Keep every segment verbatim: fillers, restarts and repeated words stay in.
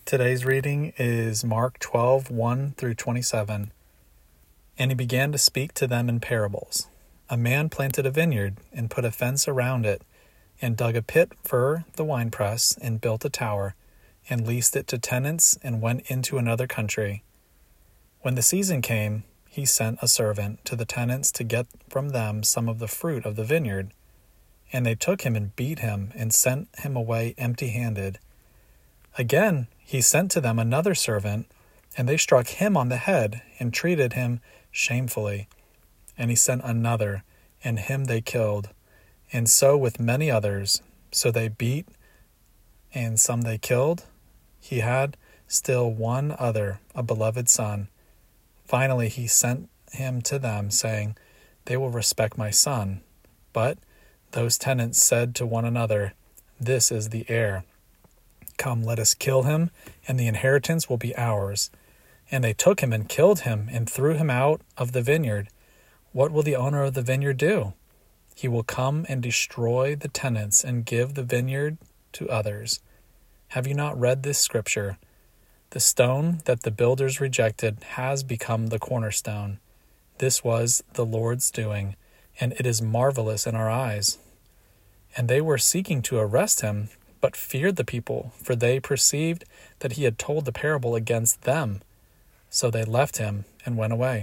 Today's reading is Mark twelve, one through twenty-seven. And he began to speak to them in parables. A man planted a vineyard and put a fence around it, and dug a pit for the winepress, and built a tower, and leased it to tenants, and went into another country. When the season came, he sent a servant to the tenants to get from them some of the fruit of the vineyard. And they took him and beat him, and sent him away empty-handed. Again he sent to them another servant, and they struck him on the head, and treated him shamefully. And he sent another, and him they killed. And so with many others. So they beat, and some they killed. He had still one other, a beloved son. Finally he sent him to them, saying, They will respect my son. But those tenants said to one another, This is the heir. Come, let us kill him, and the inheritance will be ours. And they took him and killed him, and threw him out of the vineyard. What will the owner of the vineyard do? He will come and destroy the tenants, and give the vineyard to others. Have you not read this scripture? The stone that the builders rejected has become the cornerstone. This was the Lord's doing, and it is marvelous in our eyes. And they were seeking to arrest him, but feared the people, for they perceived that he had told the parable against them. So they left him and went away.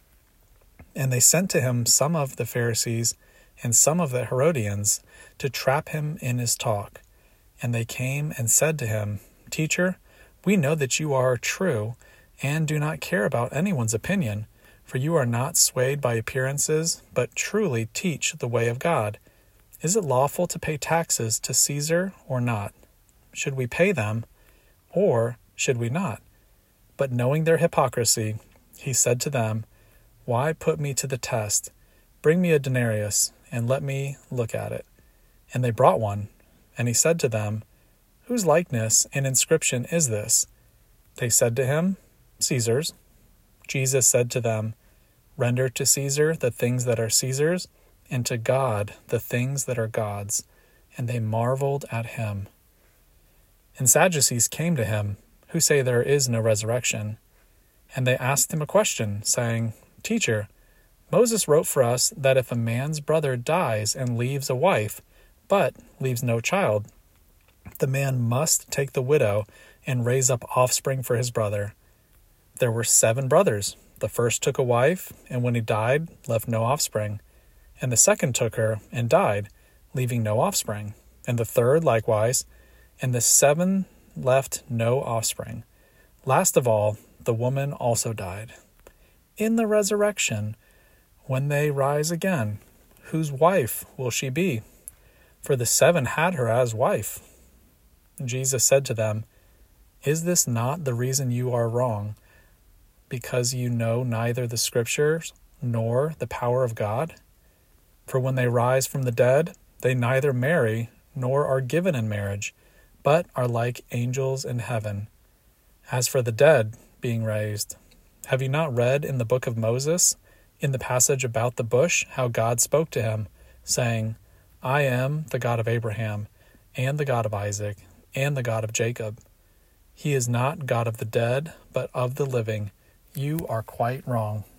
And they sent to him some of the Pharisees and some of the Herodians to trap him in his talk. And they came and said to him, Teacher, we know that you are true, and do not care about anyone's opinion, for you are not swayed by appearances, but truly teach the way of God. Is it lawful to pay taxes to Caesar or not? Should we pay them, or should we not? But knowing their hypocrisy, he said to them, Why put me to the test? Bring me a denarius, and let me look at it. And they brought one. And he said to them, Whose likeness and inscription is this? They said to him, Caesar's. Jesus said to them, Render to Caesar the things that are Caesar's, and to God the things that are God's. And they marveled at him. And Sadducees came to him, who say there is no resurrection. And they asked him a question, saying, Teacher, Moses wrote for us that if a man's brother dies and leaves a wife, but leaves no child, the man must take the widow and raise up offspring for his brother. There were seven brothers. The first took a wife, and when he died, left no offspring. And the second took her and died, leaving no offspring. And the third likewise. And the seven left no offspring. Last of all, the woman also died. In the resurrection, when they rise again, whose wife will she be? For the seven had her as wife. Jesus said to them, Is this not the reason you are wrong, because you know neither the Scriptures nor the power of God? For when they rise from the dead, they neither marry nor are given in marriage, but are like angels in heaven. As for the dead being raised, have you not read in the book of Moses, in the passage about the bush, how God spoke to him, saying, I am the God of Abraham, and the God of Isaac, and the God of Jacob. He is not God of the dead, but of the living. You are quite wrong.